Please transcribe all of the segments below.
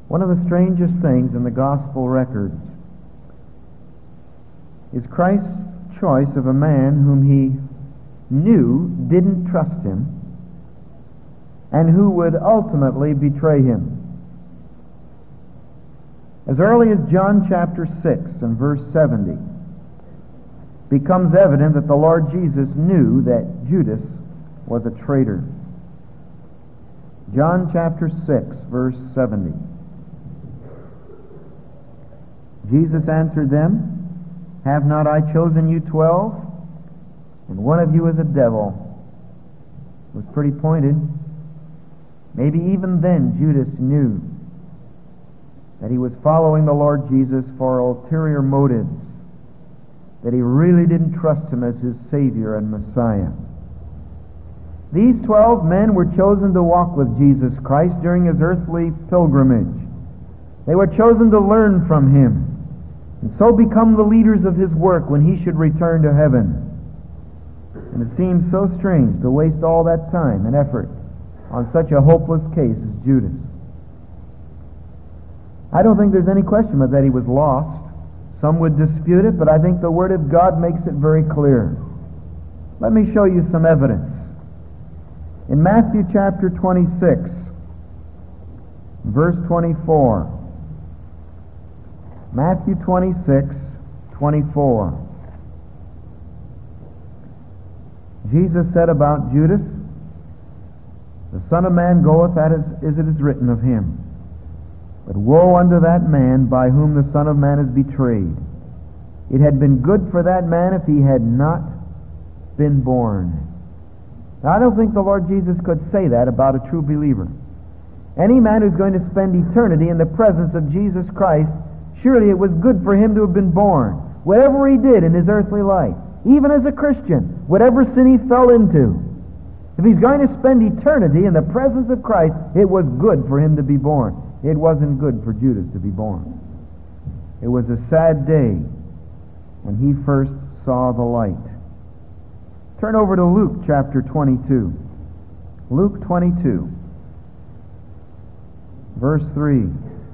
One of the strangest things in the gospel records is Christ's choice of a man whom he knew didn't trust him and who would ultimately betray him. As early as John chapter 6 and verse 70, becomes evident that the Lord Jesus knew that Judas was a traitor. John chapter 6, verse 70. Jesus answered them, "Have not I chosen you 12? And one of you is a devil." It was pretty pointed. Maybe even then Judas knew that he was following the Lord Jesus for ulterior motives, that he really didn't trust him as his Savior and Messiah. These 12 men were chosen to walk with Jesus Christ during his earthly pilgrimage. They were chosen to learn from him and so become the leaders of his work when he should return to heaven. And it seems so strange to waste all that time and effort on such a hopeless case as Judas. I don't think there's any question but that he was lost. Some would dispute it, but I think the Word of God makes it very clear. Let me show you some evidence. In Matthew chapter 26, verse 24. Matthew 26, 24. Jesus said about Judas, "The Son of Man goeth as it is written of him. But woe unto that man by whom the Son of Man is betrayed. It had been good for that man if he had not been born." Now, I don't think the Lord Jesus could say that about a true believer. Any man who's going to spend eternity in the presence of Jesus Christ, surely it was good for him to have been born. Whatever he did in his earthly life, even as a Christian, whatever sin he fell into, if he's going to spend eternity in the presence of Christ, it was good for him to be born. It wasn't good for Judas to be born. It was a sad day when he first saw the light. Turn over to Luke chapter 22. Luke 22, verse 3.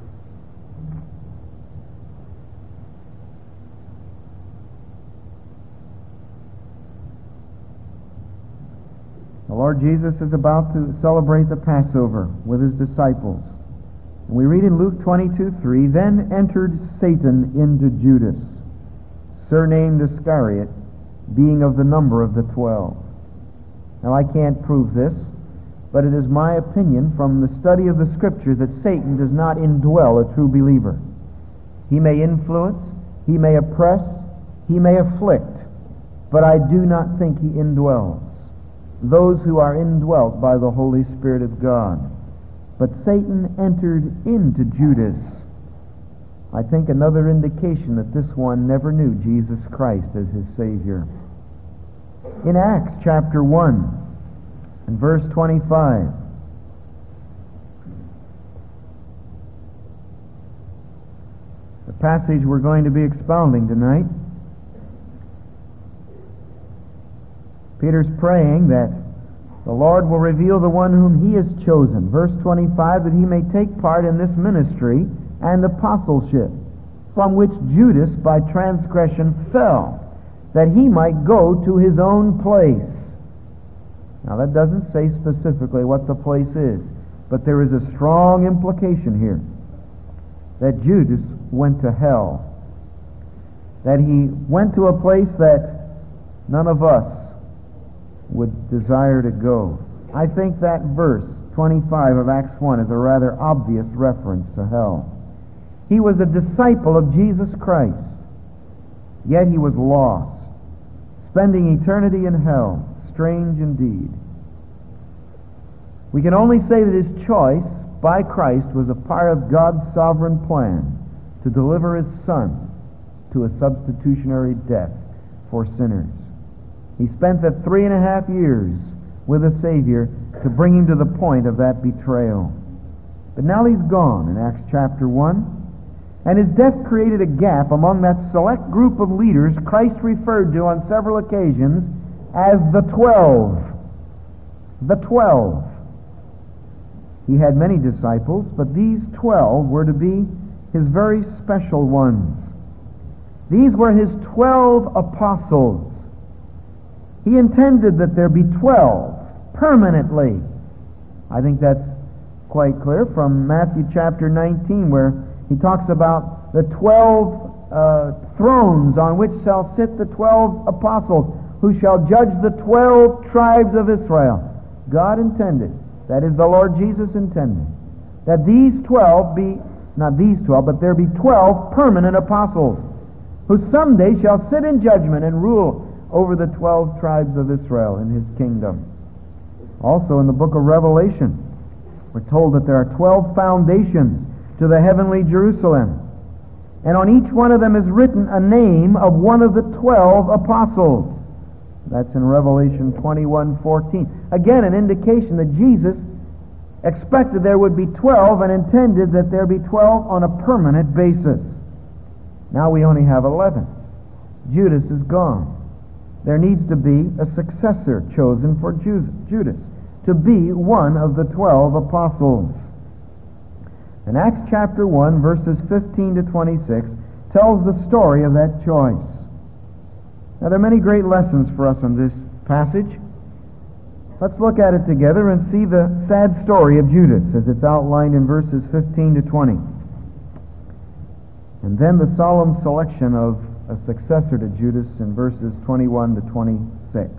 The Lord Jesus is about to celebrate the Passover with his disciples. And we read in Luke 22:3, "Then entered Satan into Judas, surnamed Iscariot, being of the number of the 12. Now, I can't prove this, but it is my opinion from the study of the Scriptures that Satan does not indwell a true believer. He may influence, he may oppress, he may afflict, but I do not think he indwells those who are indwelt by the Holy Spirit of God. But Satan entered into Judas. I think another indication that this one never knew Jesus Christ as his Savior. In Acts chapter 1 and verse 25, the passage we're going to be expounding tonight, Peter's praying that the Lord will reveal the one whom he has chosen. Verse 25, that he may take part in this ministry and apostleship, from which Judas by transgression fell, that he might go to his own place. Now that doesn't say specifically what the place is, but there is a strong implication here that Judas went to hell, that he went to a place that none of us would desire to go. I think that verse 25 of Acts 1 is a rather obvious reference to hell. He was a disciple of Jesus Christ, yet he was lost, spending eternity in hell. Strange indeed. We can only say that his choice by Christ was a part of God's sovereign plan to deliver his Son to a substitutionary death for sinners. He spent the 3.5 years with the Savior to bring him to the point of that betrayal. But now he's gone in Acts chapter 1, and his death created a gap among that select group of leaders Christ referred to on several occasions as the 12. The 12. He had many disciples, but these 12 were to be his very special ones. These were his 12 apostles. He intended that there be 12 permanently. I think that's quite clear from Matthew chapter 19, where he talks about the 12 thrones on which shall sit the 12 apostles, who shall judge the 12 tribes of Israel. God intended, that is, the Lord Jesus intended, that these 12 be, not these 12, but there be 12 permanent apostles, who someday shall sit in judgment and rule over the 12 tribes of Israel in his kingdom. Also in the book of Revelation, we're told that there are 12 foundations to the heavenly Jerusalem, and on each one of them is written a name of one of the 12 apostles. That's in Revelation 21:14. Again, an indication that Jesus expected there would be 12 and intended that there be 12 on a permanent basis. Now we only have 11. Judas is gone. There needs to be a successor chosen for Judas to be one of the 12 apostles. And Acts chapter 1, verses 15 to 26, tells the story of that choice. Now, there are many great lessons for us in this passage. Let's look at it together and see the sad story of Judas as it's outlined in verses 15 to 20. And then the solemn selection of a successor to Judas in verses 21 to 26.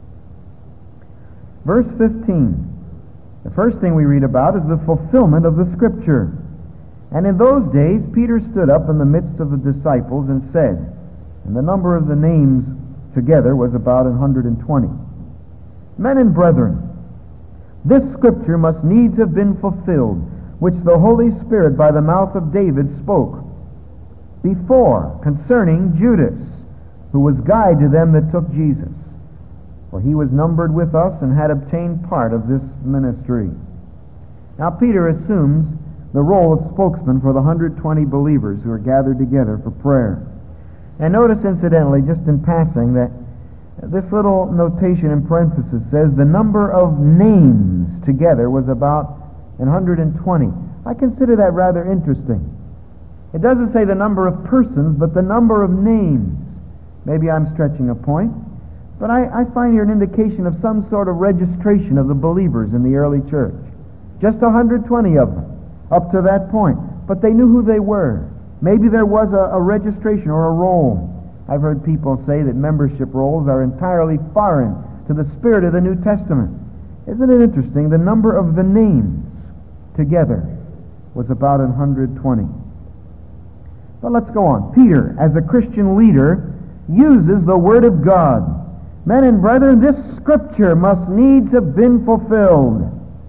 Verse 15. The first thing we read about is the fulfillment of the Scripture. And in those days Peter stood up in the midst of the disciples and said, and the number of the names together was about 120. Men and brethren, this Scripture must needs have been fulfilled, which the Holy Spirit by the mouth of David spoke before concerning Judas, who was guide to them that took Jesus. For he was numbered with us and had obtained part of this ministry. Now Peter assumes the role of spokesman for the 120 believers who are gathered together for prayer. And notice, incidentally, just in passing, that this little notation in parenthesis says the number of names together was about 120. I consider that rather interesting. It doesn't say the number of persons, but the number of names. Maybe I'm stretching a point, but I find here an indication of some sort of registration of the believers in the early church. Just 120 of them, up to that point. But they knew who they were. Maybe there was a registration or a roll. I've heard people say that membership rolls are entirely foreign to the spirit of the New Testament. Isn't it interesting? The number of the names together was about 120. But let's go on. Peter, as a Christian leader, uses the Word of God. Men and brethren, this Scripture must needs have been fulfilled.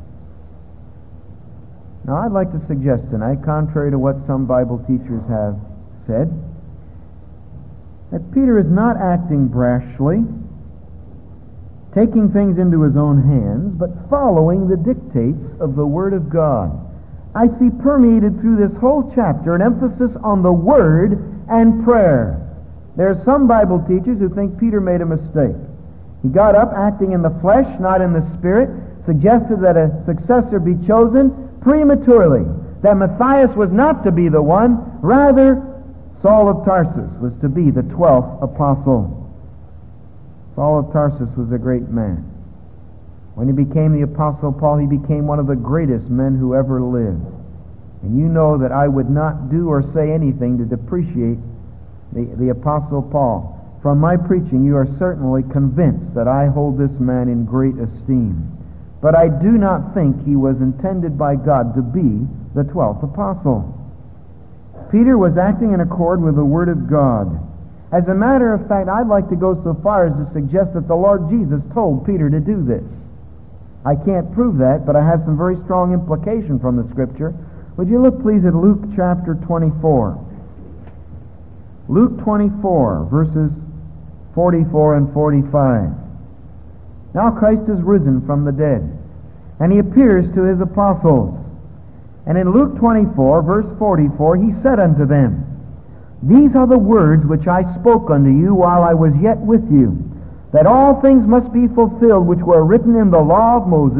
Now, I'd like to suggest tonight, contrary to what some Bible teachers have said, that Peter is not acting brashly, taking things into his own hands, but following the dictates of the Word of God. I see permeated through this whole chapter an emphasis on the Word and prayer. There are some Bible teachers who think Peter made a mistake. He got up acting in the flesh, not in the Spirit, suggested that a successor be chosen prematurely, that Matthias was not to be the one, rather Saul of Tarsus was to be the 12th apostle. Saul of Tarsus was a great man. When he became the Apostle Paul, he became one of the greatest men who ever lived. And you know that I would not do or say anything to depreciate the Apostle Paul. From my preaching, you are certainly convinced that I hold this man in great esteem. But I do not think he was intended by God to be the 12th apostle. Peter was acting in accord with the Word of God. As a matter of fact, I'd like to go so far as to suggest that the Lord Jesus told Peter to do this. I can't prove that, but I have some very strong implication from the Scripture. Would you look, please, at Luke chapter 24. Luke 24, verses 44 and 45. Now Christ is risen from the dead, and he appears to his apostles. And in Luke 24, verse 44, he said unto them, These are the words which I spoke unto you while I was yet with you, that all things must be fulfilled which were written in the law of Moses,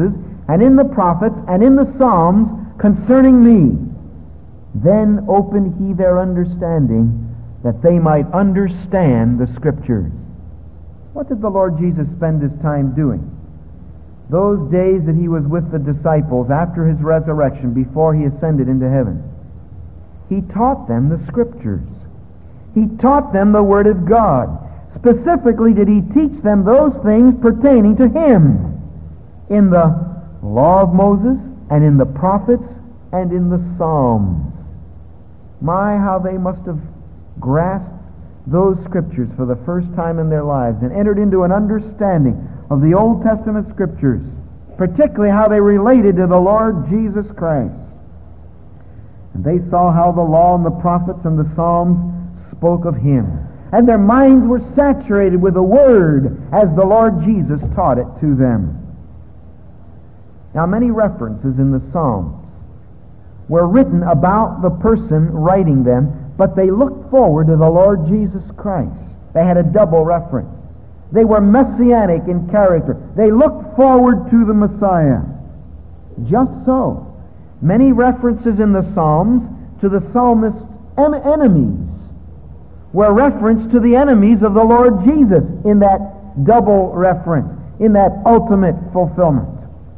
and in the prophets, and in the Psalms concerning me. Then opened he their understanding, that they might understand the Scriptures. What did the Lord Jesus spend his time doing? Those days that he was with the disciples after his resurrection, before he ascended into heaven, he taught them the Scriptures. He taught them the Word of God. Specifically did he teach them those things pertaining to him in the law of Moses, and in the prophets, and in the Psalms. My, how they must have grasped those Scriptures for the first time in their lives and entered into an understanding of the Old Testament Scriptures, particularly how they related to the Lord Jesus Christ. And they saw how the law and the prophets and the Psalms spoke of him. And their minds were saturated with the Word as the Lord Jesus taught it to them. Now, many references in the Psalms were written about the person writing them, but they looked forward to the Lord Jesus Christ. They had a double reference. They were messianic in character. They looked forward to the Messiah. Just so, many references in the Psalms to the psalmist's enemies were reference to the enemies of the Lord Jesus in that double reference, in that ultimate fulfillment.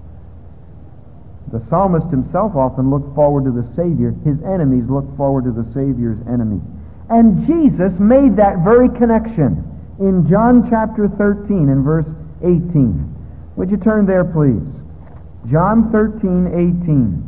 The psalmist himself often looked forward to the Savior. His enemies looked forward to the Savior's enemies. And Jesus made that very connection in John chapter 13 and verse 18. Would you turn there, please? John 13:18.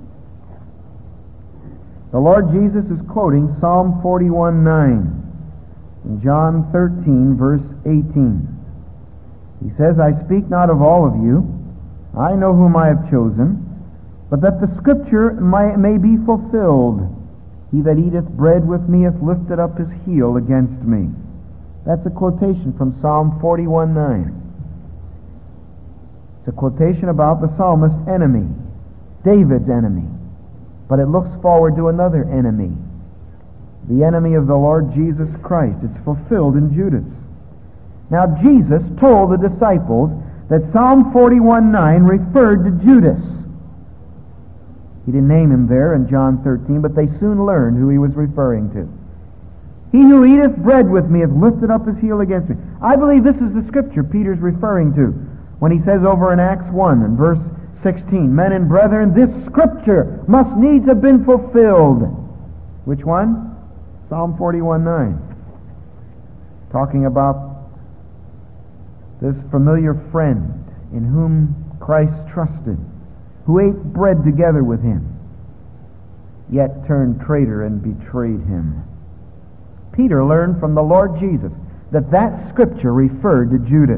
The Lord Jesus is quoting Psalm 41:9 in John 13, verse 18. He says, I speak not of all of you. I know whom I have chosen, but that the Scripture may be fulfilled. He that eateth bread with me hath lifted up his heel against me. That's a quotation from Psalm 41:9. It's a quotation about the psalmist's enemy, David's enemy. But it looks forward to another enemy, the enemy of the Lord Jesus Christ. It's fulfilled in Judas. Now, Jesus told the disciples that Psalm 41:9 referred to Judas. He didn't name him there in John 13, but they soon learned who he was referring to. He who eateth bread with me hath lifted up his heel against me. I believe this is the Scripture Peter's referring to when he says over in Acts 1 and verse 16, Men and brethren, this Scripture must needs have been fulfilled. Which one? Psalm 41:9. Talking about this familiar friend in whom Christ trusted, who ate bread together with him, yet turned traitor and betrayed him. Peter learned from the Lord Jesus that Scripture referred to Judas.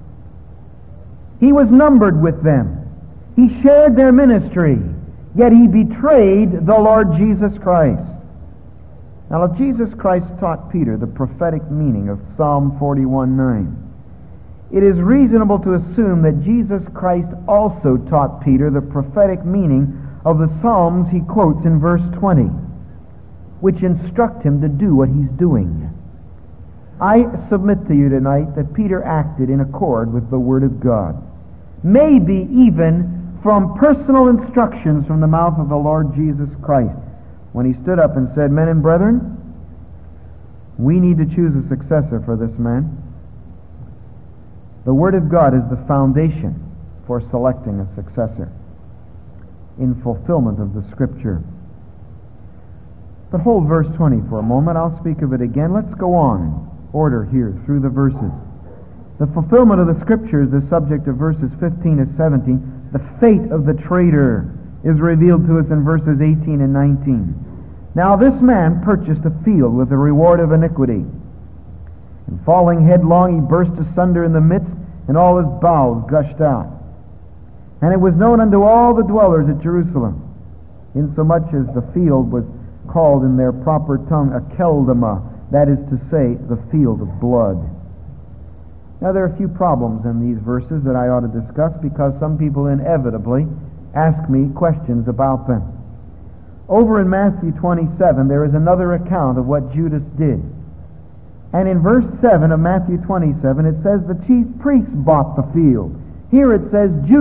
He was numbered with them. He shared their ministry, yet he betrayed the Lord Jesus Christ. Now, if Jesus Christ taught Peter the prophetic meaning of Psalm 41:9, it is reasonable to assume that Jesus Christ also taught Peter the prophetic meaning of the Psalms he quotes in verse 20, which instruct him to do what he's doing. I submit to you tonight that Peter acted in accord with the Word of God, maybe even from personal instructions from the mouth of the Lord Jesus Christ, when he stood up and said, Men and brethren, we need to choose a successor for this man. The Word of God is the foundation for selecting a successor in fulfillment of the Scripture. But hold verse 20 for a moment. I'll speak of it again. Let's go on in order here through the verses. The fulfillment of the Scripture is the subject of verses 15 to 17. The fate of the traitor is revealed to us in verses 18 and 19. Now this man purchased a field with the reward of iniquity. And falling headlong, he burst asunder in the midst, and all his bowels gushed out. And it was known unto all the dwellers at Jerusalem, insomuch as the field was called in their proper tongue Akeldama, that is to say, the field of blood. Now there are a few problems in these verses that I ought to discuss, because some people inevitably ask me questions about them. Over in Matthew 27, there is another account of what Judas did. And in verse 7 of Matthew 27, it says the chief priests bought the field. Here it says Judas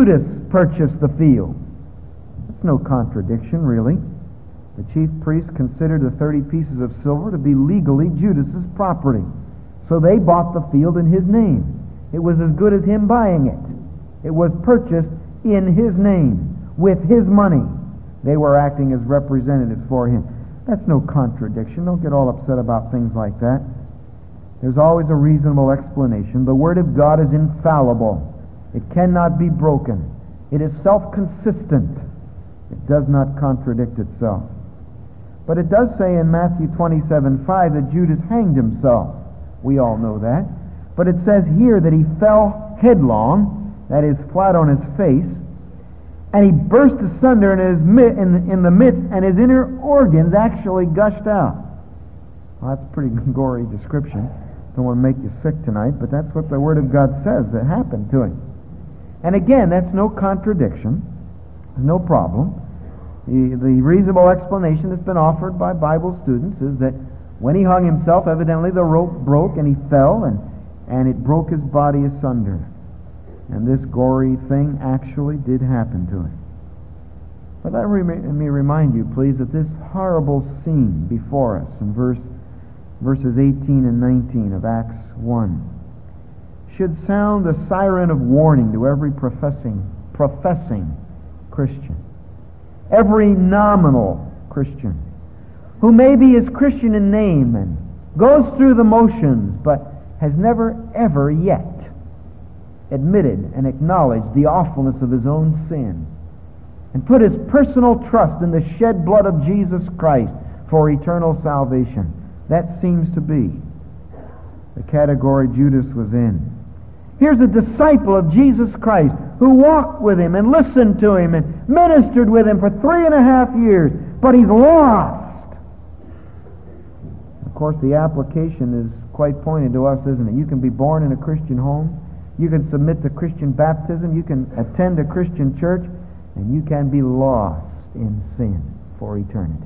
purchased the field. That's no contradiction, really. The chief priest considered the 30 pieces of silver to be legally Judas's property. So they bought the field in his name. It was as good as him buying it. It was purchased in his name, with his money. They were acting as representatives for him. That's no contradiction. Don't get all upset about things like that. There's always a reasonable explanation. The Word of God is infallible. It cannot be broken. It is self-consistent. It does not contradict itself. But it does say in Matthew 27:5 that Judas hanged himself. We all know that. But it says here that he fell headlong, that is, flat on his face, and he burst asunder in the midst, and his inner organs actually gushed out. Well, that's a pretty gory description. Don't want to make you sick tonight, but that's what the Word of God says that happened to him. And again, that's no contradiction. There's no problem. The reasonable explanation that's been offered by Bible students is that when he hung himself, evidently the rope broke and he fell, and it broke his body asunder. And this gory thing actually did happen to him. But let me remind you, please, that this horrible scene before us in verses 18 and 19 of Acts 1 should sound a siren of warning to every professing Christian, every nominal Christian, who maybe is Christian in name and goes through the motions, but has never, ever yet admitted and acknowledged the awfulness of his own sin and put his personal trust in the shed blood of Jesus Christ for eternal salvation. That seems to be the category Judas was in. Here's a disciple of Jesus Christ who walked with him and listened to him and ministered with him for 3.5 years, but he's lost. Of course, the application is quite pointed to us, isn't it? You can be born in a Christian home, you can submit to Christian baptism, you can attend a Christian church, and you can be lost in sin for eternity.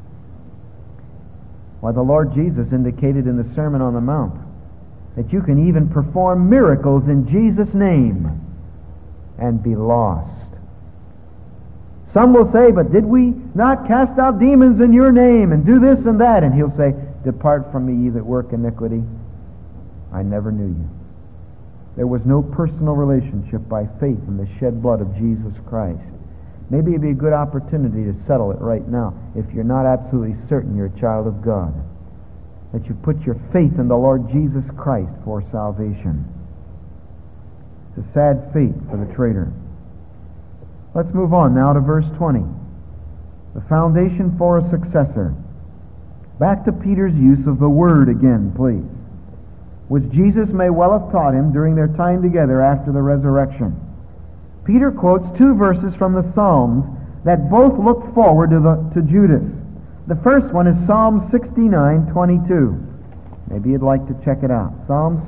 Why, the Lord Jesus indicated in the Sermon on the Mount that you can even perform miracles in Jesus' name and be lost. Some will say, but did we not cast out demons in your name and do this and that? And he'll say, depart from me, ye that work iniquity. I never knew you. There was no personal relationship by faith in the shed blood of Jesus Christ. Maybe it'd be a good opportunity to settle it right now if you're not absolutely certain you're a child of God, that you put your faith in the Lord Jesus Christ for salvation. It's a sad fate for the traitor. Let's move on now to verse 20. The foundation for a successor. Back to Peter's use of the word again, please, which Jesus may well have taught him during their time together after the resurrection. Peter quotes 2 verses from the Psalms that both look forward to Judas. The first one is Psalm 69:22. Maybe you'd like to check it out. Psalm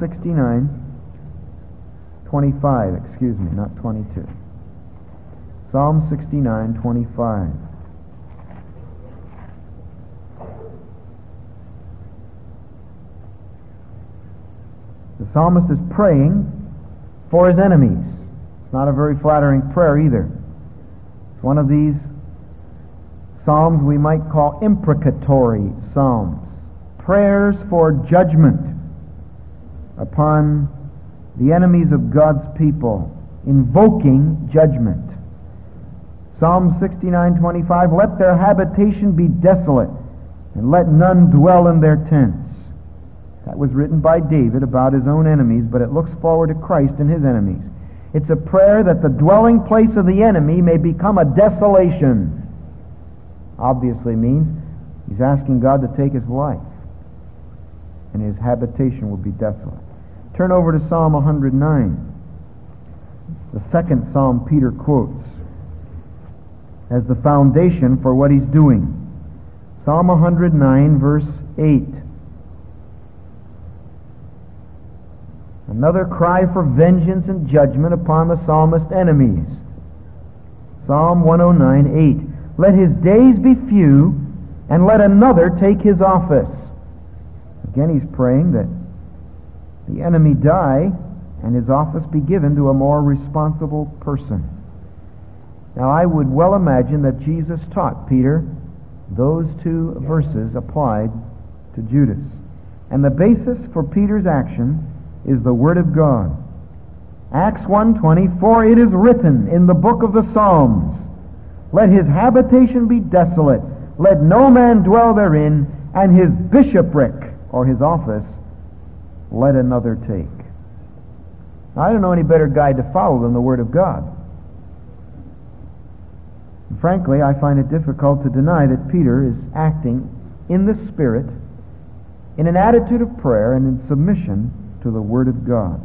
69:25, not 22. Psalm 69:25. The psalmist is praying for his enemies. It's not a very flattering prayer either. It's one of these psalms we might call imprecatory psalms. Prayers for judgment upon the enemies of God's people, invoking judgment. Psalm 69:25, let their habitation be desolate, and let none dwell in their tents. That was written by David about his own enemies, but it looks forward to Christ and his enemies. It's a prayer that the dwelling place of the enemy may become a desolation. Obviously means he's asking God to take his life, and his habitation will be desolate. Turn over to Psalm 109, the second psalm Peter quotes as the foundation for what he's doing. Psalm 109, verse 8. Another cry for vengeance and judgment upon the psalmist's enemies. Psalm 109:8. Let his days be few, and let another take his office. Again, he's praying that the enemy die, and his office be given to a more responsible person. Now, I would well imagine that Jesus taught Peter those two verses applied to Judas. And the basis for Peter's action is the Word of God. Acts 1:20, "For it is written in the book of the Psalms, Let his habitation be desolate, let no man dwell therein, and his bishopric," or his office, "let another take." Now, I don't know any better guide to follow than the Word of God. And frankly, I find it difficult to deny that Peter is acting in the Spirit, in an attitude of prayer and in submission to the Word of God.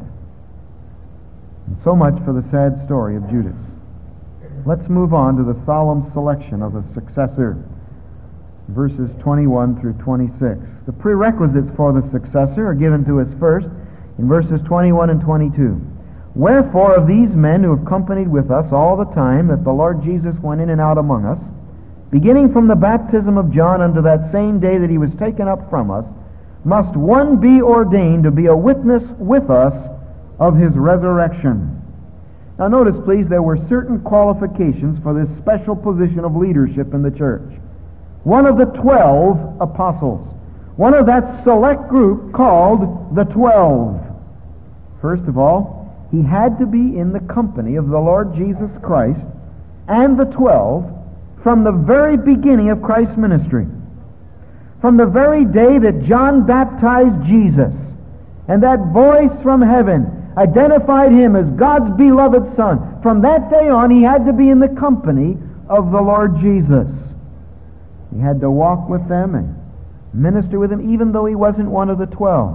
And so much for the sad story of Judas. Let's move on to the solemn selection of a successor. Verses 21 through 26. The prerequisites for the successor are given to us first in verses 21 and 22. "Wherefore of these men who have companied with us all the time that the Lord Jesus went in and out among us, beginning from the baptism of John unto that same day that he was taken up from us, must one be ordained to be a witness with us of his resurrection." Now notice, please, there were certain qualifications for this special position of leadership in the church. One of the 12 apostles, one of that select group called the 12. First of all, he had to be in the company of the Lord Jesus Christ and the 12 from the very beginning of Christ's ministry. From the very day that John baptized Jesus, and that voice from heaven identified him as God's beloved Son, from that day on he had to be in the company of the Lord Jesus. He had to walk with them and minister with them, even though he wasn't one of the 12.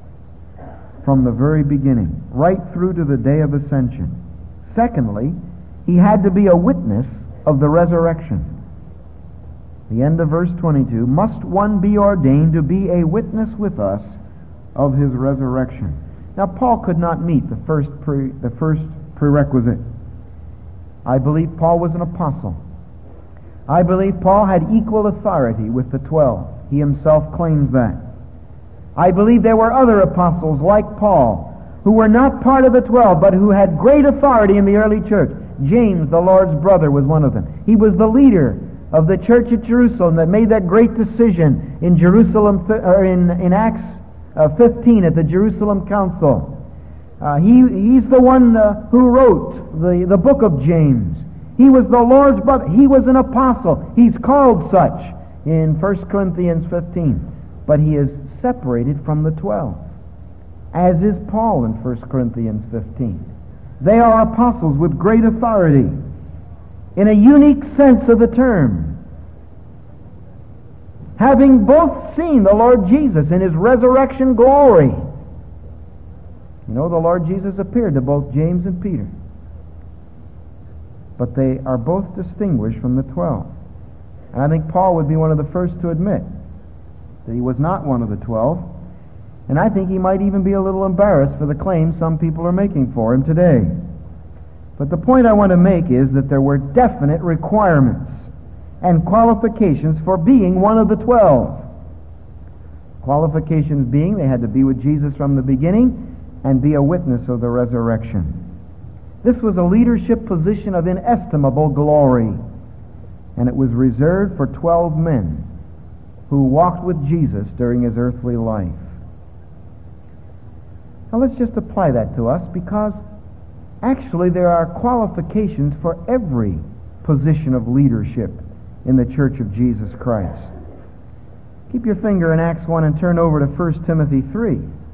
From the very beginning, right through to the day of ascension. Secondly, he had to be a witness of the resurrection. The end of verse 22, "Must one be ordained to be a witness with us of his resurrection." Now, Paul could not meet the first prerequisite. I believe Paul was an apostle. I believe Paul had equal authority with the 12. He himself claims that. I believe there were other apostles like Paul who were not part of the 12, but who had great authority in the early church. James, the Lord's brother, was one of them. He was the leader of the church at Jerusalem that made that great decision in Jerusalem, or in Acts 15 at the Jerusalem Council. He's the one who wrote the book of James. He was the Lord's brother. He was an apostle. He's called such in 1 Corinthians 15. But he is separated from the 12, as is Paul in 1 Corinthians 15. They are apostles with great authority in a unique sense of the term, having both seen the Lord Jesus in his resurrection glory. You know, the Lord Jesus appeared to both James and Peter. But they are both distinguished from the 12. And I think Paul would be one of the first to admit that he was not one of the 12. And I think he might even be a little embarrassed for the claim some people are making for him today. But the point I want to make is that there were definite requirements and qualifications for being one of the 12. Qualifications being they had to be with Jesus from the beginning and be a witness of the resurrection. This was a leadership position of inestimable glory, and it was reserved for 12 men who walked with Jesus during his earthly life. Now let's just apply that to us, because actually there are qualifications for every position of leadership in the Church of Jesus Christ. Keep your finger in Acts 1 and turn over to 1 Timothy 3.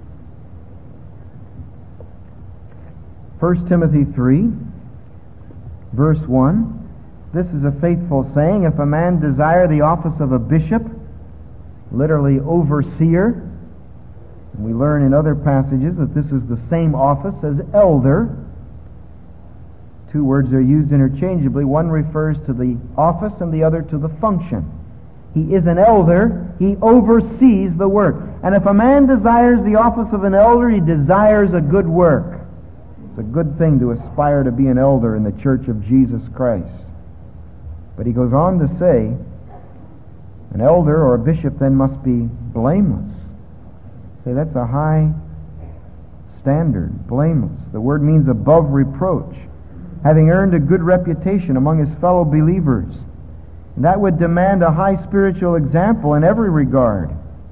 1 Timothy 3, verse 1. This is a faithful saying: "If a man desire the office of a bishop," literally overseer, and we learn in other passages that this is the same office as elder. Two words are used interchangeably. One refers to the office and the other to the function. He is an elder. He oversees the work. And if a man desires the office of an elder, he desires a good work. It's a good thing to aspire to be an elder in the Church of Jesus Christ. But he goes on to say, an elder or a bishop then must be blameless. Say, that's a high standard, blameless. The word means above reproach. having earned a good reputation among his fellow believers. And that would demand a high spiritual example in every regard.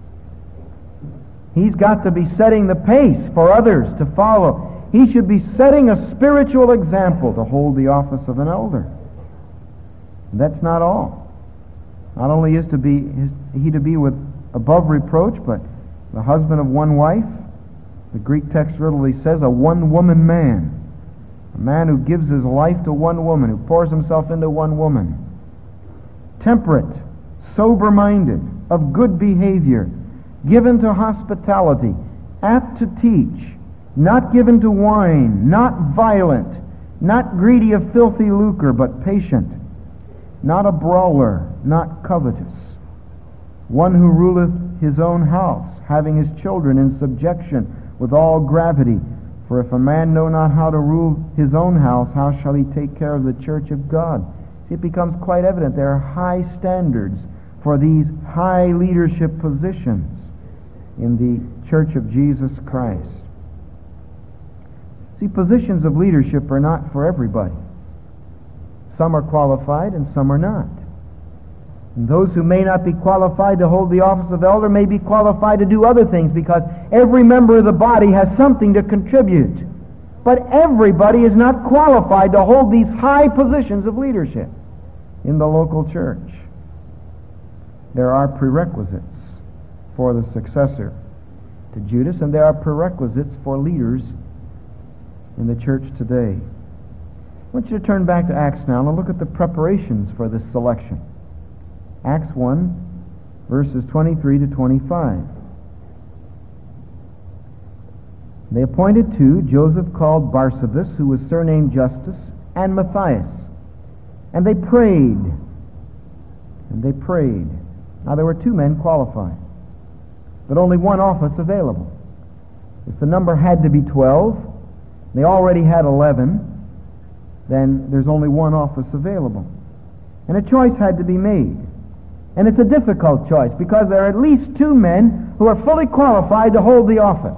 He's got to be setting the pace for others to follow. He should be setting a spiritual example to hold the office of an elder. And that's not all. Not only is he to be with above reproach, but the husband of one wife. The Greek text literally says a one-woman man. A man who gives his life to one woman, who pours himself into one woman. Temperate, sober-minded, of good behavior, given to hospitality, apt to teach, not given to wine, not violent, not greedy of filthy lucre, but patient, not a brawler, not covetous, one who ruleth his own house, having his children in subjection with all gravity. For if a man know not how to rule his own house, how shall he take care of the church of God? See, it becomes quite evident there are high standards for these high leadership positions in the Church of Jesus Christ. See, positions of leadership are not for everybody. Some are qualified and some are not. And those who may not be qualified to hold the office of elder may be qualified to do other things, because every member of the body has something to contribute. But everybody is not qualified to hold these high positions of leadership in the local church. There are prerequisites for the successor to Judas, and there are prerequisites for leaders in the church today. I want you to turn back to Acts now and look at the preparations for this selection. Acts 1, verses 23 to 25. They appointed two, Joseph called Barsabas, who was surnamed Justus, and Matthias. And they prayed. Now there were two men qualified, but only one office available. If the number had to be 12, they already had 11, then there's only one office available. And a choice had to be made. And it's a difficult choice, because there are at least two men who are fully qualified to hold the office.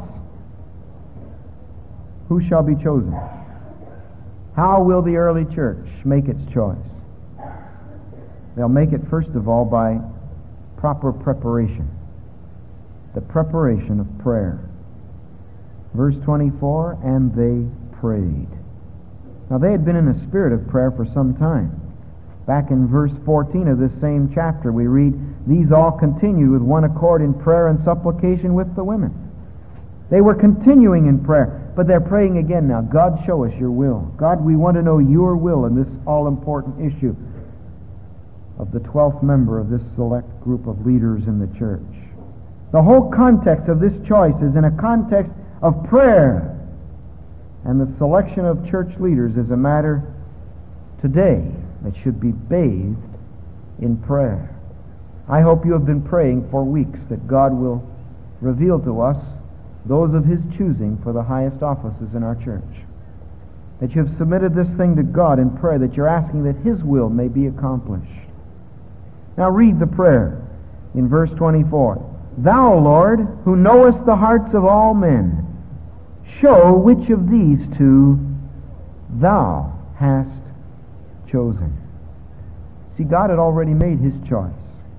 Who shall be chosen? How will the early church make its choice? They'll make it, first of all, by proper preparation. The preparation of prayer. Verse 24, and they prayed. Now they had been in a spirit of prayer for some time. Back in verse 14 of this same chapter, we read, these all continued with one accord in prayer and supplication with the women. They were continuing in prayer, but they're praying again now. God, show us your will. God, we want to know your will in this all-important issue of the 12th member of this select group of leaders in the church. The whole context of this choice is in a context of prayer. And the selection of church leaders is a matter today that should be bathed in prayer. I hope you have been praying for weeks that God will reveal to us those of his choosing for the highest offices in our church. That you have submitted this thing to God in prayer, that you're asking that his will may be accomplished. Now read the prayer in verse 24. Thou, Lord, who knowest the hearts of all men, show which of these two thou hast chosen. See, God had already made his choice.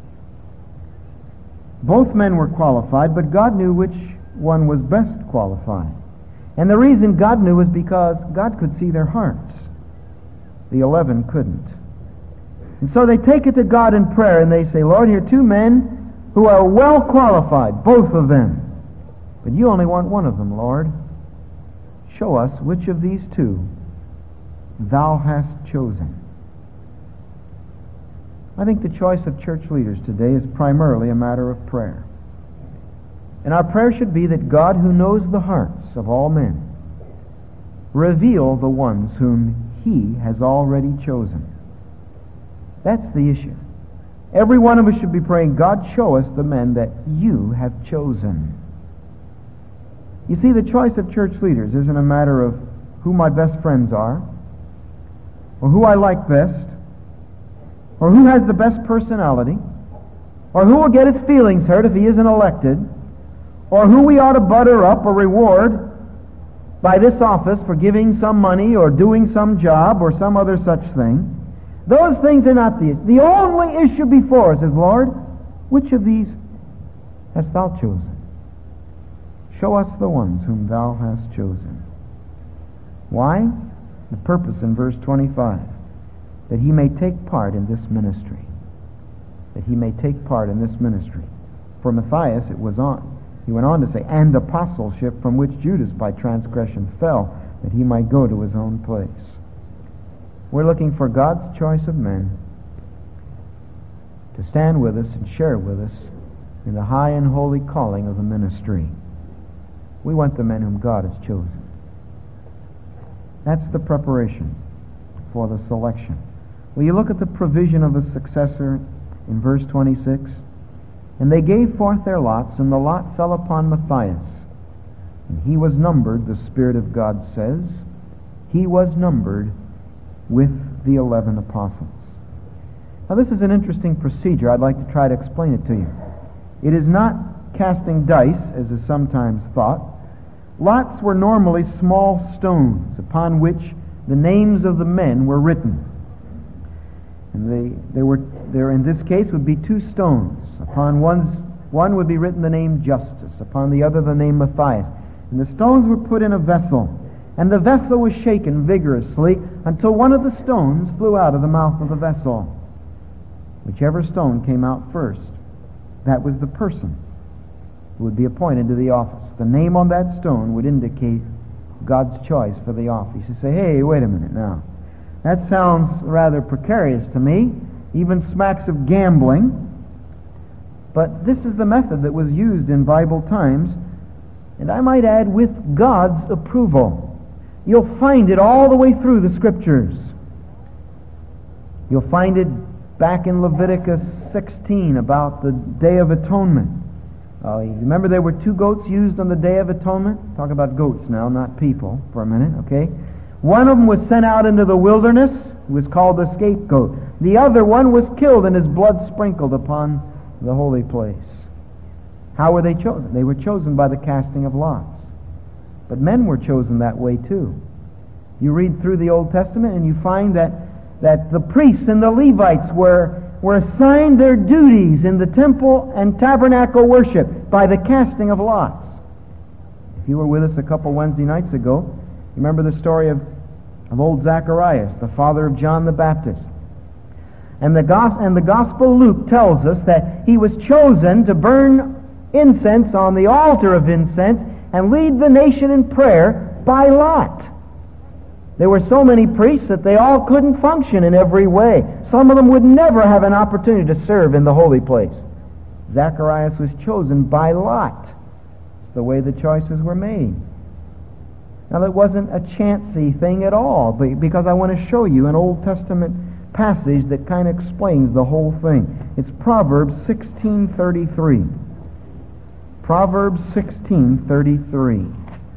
Both men were qualified, but God knew which one was best qualified. And the reason God knew was because God could see their hearts. The 11 couldn't. And so they take it to God in prayer and they say, Lord, here are two men who are well qualified, both of them. But you only want one of them, Lord. Show us which of these two thou hast chosen. I think the choice of church leaders today is primarily a matter of prayer. And our prayer should be that God, who knows the hearts of all men, reveal the ones whom he has already chosen. That's the issue. Every one of us should be praying, God, show us the men that you have chosen. You see, the choice of church leaders isn't a matter of who my best friends are, or who I like best, or who has the best personality, or who will get his feelings hurt if he isn't elected, or who we ought to butter up or reward. by this office for giving some money or doing some job or some other such thing. Those things are not the issue. The only issue before us is, Lord, which of these hast thou chosen? Show us the ones whom thou hast chosen. Why? The purpose in verse 25, that he may take part in this ministry. That he may take part in this ministry. For Matthias, he went on to say, and apostleship from which Judas by transgression fell, that he might go to his own place. We're looking for God's choice of men to stand with us and share with us in the high and holy calling of the ministry. We want the men whom God has chosen. That's the preparation for the selection. Well, you look at the provision of a successor in verse 26. And they gave forth their lots, and the lot fell upon Matthias. And he was numbered, the Spirit of God says, he was numbered with the 11 apostles. Now this is an interesting procedure. I'd like to try to explain it to you. It is not casting dice, as is sometimes thought. Lots were normally small stones upon which the names of the men were written. And there in this case would be two stones. Upon one would be written the name Justus, upon the other the name Matthias. And the stones were put in a vessel, and the vessel was shaken vigorously until one of the stones flew out of the mouth of the vessel. Whichever stone came out first, that was the person who would be appointed to the office. The name on that stone would indicate God's choice for the office. You say, hey, wait a minute now. That sounds rather precarious to me, even smacks of gambling. But this is the method that was used in Bible times, and I might add, with God's approval. You'll find it all the way through the Scriptures. You'll find it back in Leviticus 16 about the Day of Atonement. Remember there were two goats used on the Day of Atonement? Talk about goats now, not people, for a minute, okay? One of them was sent out into the wilderness. It was called the scapegoat. The other one was killed and his blood sprinkled upon the holy place. How were they chosen? They were chosen by the casting of lots. But men were chosen that way too. You read through the Old Testament and you find that the priests and the Levites were assigned their duties in the temple and tabernacle worship by the casting of lots. If you were with us a couple Wednesday nights ago, you remember the story of old Zacharias, the father of John the Baptist. And the Gospel Luke tells us that he was chosen to burn incense on the altar of incense and lead the nation in prayer by lot. There were so many priests that they all couldn't function in every way. Some of them would never have an opportunity to serve in the holy place. Zacharias was chosen by lot. It's the way the choices were made. Now that wasn't a chancy thing at all, because I want to show you an Old Testament passage that kind of explains the whole thing. It's Proverbs 16:33. Proverbs 16:33.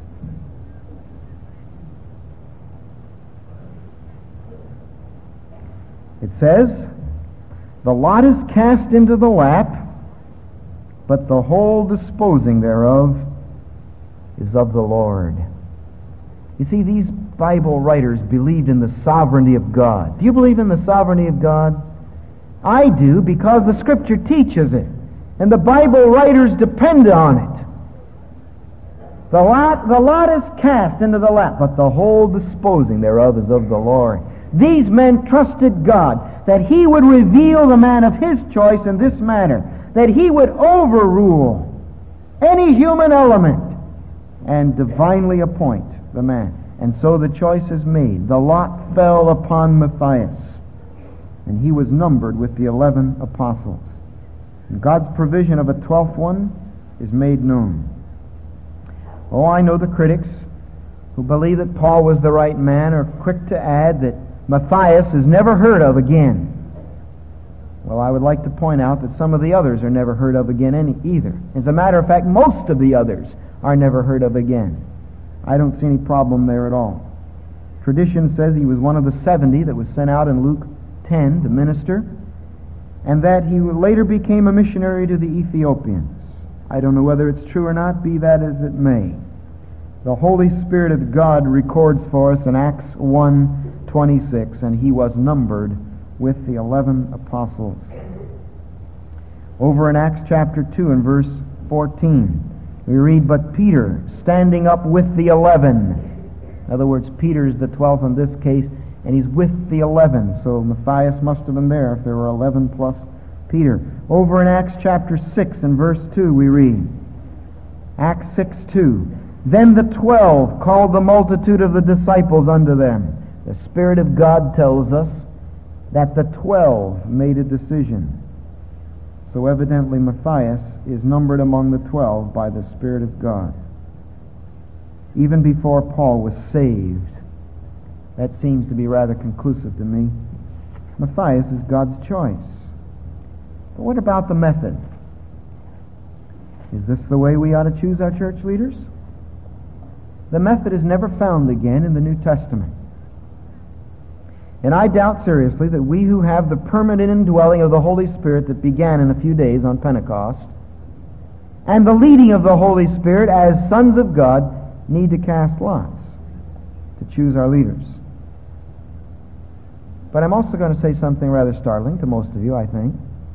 It says, "The lot is cast into the lap, but the whole disposing thereof is of the Lord." You see, these Bible writers believed in the sovereignty of God. Do you believe in the sovereignty of God? I do, because the Scripture teaches it, and the Bible writers depend on it. The lot is cast into the lap, but the whole disposing thereof is of the Lord. These men trusted God, that He would reveal the man of His choice in this manner, that He would overrule any human element and divinely appoint the man. And so the choice is made. The lot fell upon Matthias, and he was numbered with the 11 apostles. And God's provision of a 12th one is made known. Oh, I know the critics who believe that Paul was the right man are quick to add that Matthias is never heard of again. Well, I would like to point out that some of the others are never heard of again either. As a matter of fact, most of the others are never heard of again. I don't see any problem there at all. Tradition says he was one of the 70 that was sent out in Luke 10 to minister, and that he later became a missionary to the Ethiopians. I don't know whether it's true or not, be that as it may. The Holy Spirit of God records for us in Acts 1:26, and he was numbered with the 11 apostles. Over in Acts chapter 2 and verse 14, we read, "But Peter, standing up with the 11." In other words, Peter is the 12th in this case, and he's with the 11. So Matthias must have been there if there were 11 plus Peter. Over in Acts chapter 6 and verse 2 we read, Acts 6:2, "Then the 12 called the multitude of the disciples unto them." The Spirit of God tells us that the 12 made a decision. So evidently Matthias is numbered among the 12 by the Spirit of God. Even before Paul was saved, that seems to be rather conclusive to me. Matthias is God's choice. But what about the method? Is this the way we ought to choose our church leaders? The method is never found again in the New Testament. And I doubt seriously that we who have the permanent indwelling of the Holy Spirit that began in a few days on Pentecost, and the leading of the Holy Spirit as sons of God, need to cast lots to choose our leaders. But I'm also going to say something rather startling to most of you, I think.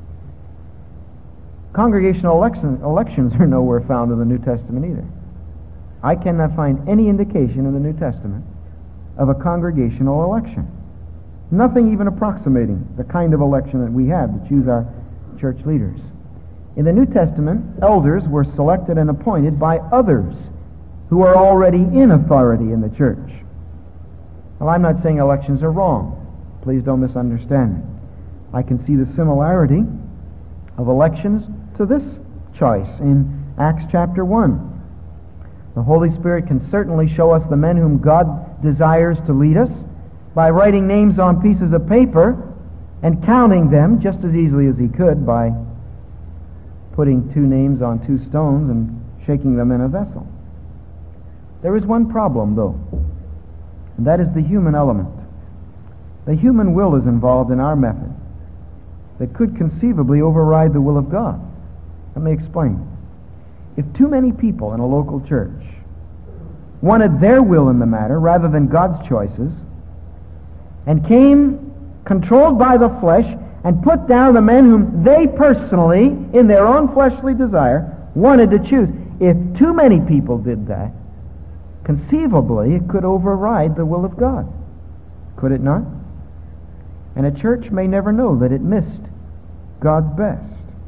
Congregational elections are nowhere found in the New Testament either. I cannot find any indication in the New Testament of a congregational election. Nothing even approximating the kind of election that we have to choose our church leaders. In the New Testament, elders were selected and appointed by others who are already in authority in the church. Well, I'm not saying elections are wrong. Please don't misunderstand me. I can see the similarity of elections to this choice in Acts chapter 1. The Holy Spirit can certainly show us the men whom God desires to lead us by writing names on pieces of paper and counting them just as easily as he could by putting 2 names on 2 stones and shaking them in a vessel. There is one problem, though, and that is the human element. The human will is involved in our method that could conceivably override the will of God. Let me explain. If too many people in a local church wanted their will in the matter rather than God's choices, and came controlled by the flesh and put down the men whom they personally, in their own fleshly desire, wanted to choose, if too many people did that, conceivably it could override the will of God. Could it not? And a church may never know that it missed God's best.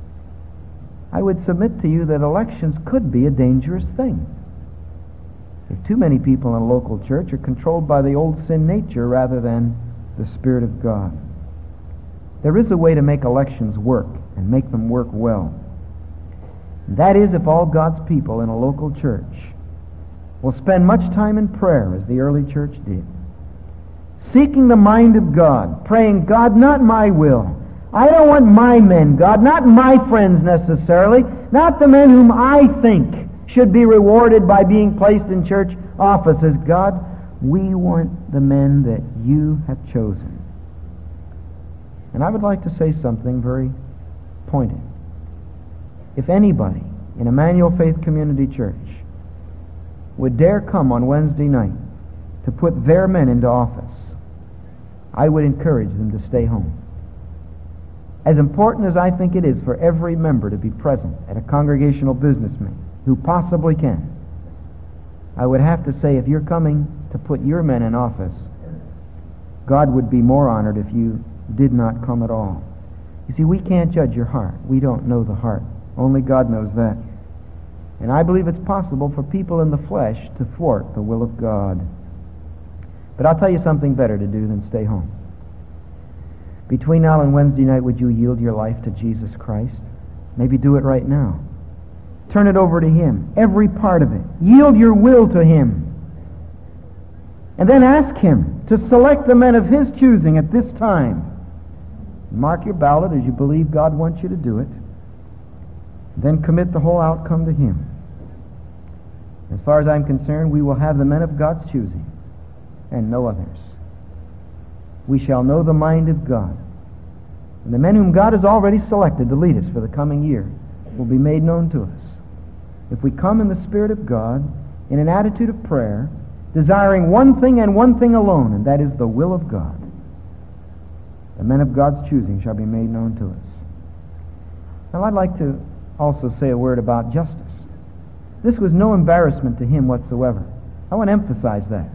I would submit to you that elections could be a dangerous thing. If too many people in a local church are controlled by the old sin nature rather than the Spirit of God. There is a way to make elections work and make them work well. And that is if all God's people in a local church will spend much time in prayer as the early church did, seeking the mind of God, praying, "God, not my will. I don't want my men, God, not my friends necessarily, not the men whom I think should be rewarded by being placed in church offices. God, we want the men that you have chosen." And I would like to say something very pointed. If anybody in Emmanuel Faith Community Church would dare come on Wednesday night to put their men into office, I would encourage them to stay home. As important as I think it is for every member to be present at a congregational business meeting, who possibly can, I would have to say, if you're coming to put your men in office, God would be more honored if you did not come at all. You see, we can't judge your heart. We don't know the heart. Only God knows that. And I believe it's possible for people in the flesh to thwart the will of God. But I'll tell you something better to do than stay home. Between now and Wednesday night, would you yield your life to Jesus Christ? Maybe do it right now. Turn it over to Him, every part of it. Yield your will to Him. And then ask Him to select the men of His choosing at this time. Mark your ballot as you believe God wants you to do it. Then commit the whole outcome to Him. As far as I'm concerned, we will have the men of God's choosing and no others. We shall know the mind of God. And the men whom God has already selected to lead us for the coming year will be made known to us. If we come in the Spirit of God in an attitude of prayer, desiring one thing and one thing alone, and that is the will of God. The men of God's choosing shall be made known to us. Now, I'd like to also say a word about justice. This was no embarrassment to him whatsoever. I want to emphasize that.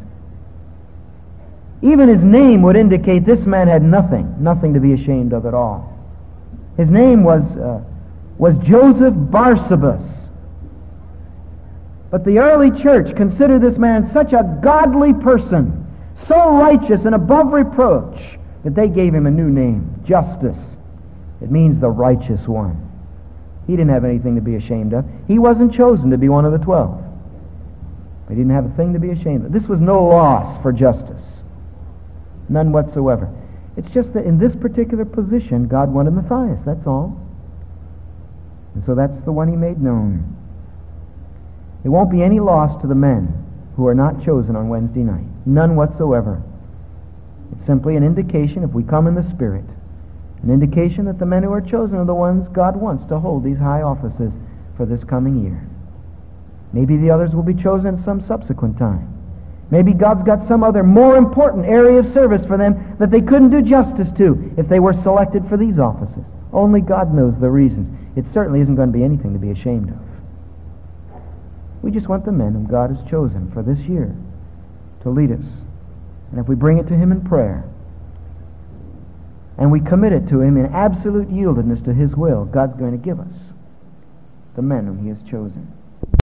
Even his name would indicate this man had nothing to be ashamed of at all. His name was Joseph Barsabas. But the early church considered this man such a godly person, so righteous and above reproach, that they gave him a new name, Justus. It means the righteous one. He didn't have anything to be ashamed of. He wasn't chosen to be one of the 12. He didn't have a thing to be ashamed of. This was no loss for Justus. None whatsoever. It's just that in this particular position, God wanted Matthias, that's all. And so that's the one he made known. There won't be any loss to the men who are not chosen on Wednesday night. None whatsoever. It's simply an indication, if we come in the Spirit, an indication that the men who are chosen are the ones God wants to hold these high offices for this coming year. Maybe the others will be chosen at some subsequent time. Maybe God's got some other more important area of service for them that they couldn't do justice to if they were selected for these offices. Only God knows the reasons. It certainly isn't going to be anything to be ashamed of. We just want the men whom God has chosen for this year to lead us. And if we bring it to Him in prayer, and we commit it to Him in absolute yieldedness to His will, God's going to give us the men whom He has chosen.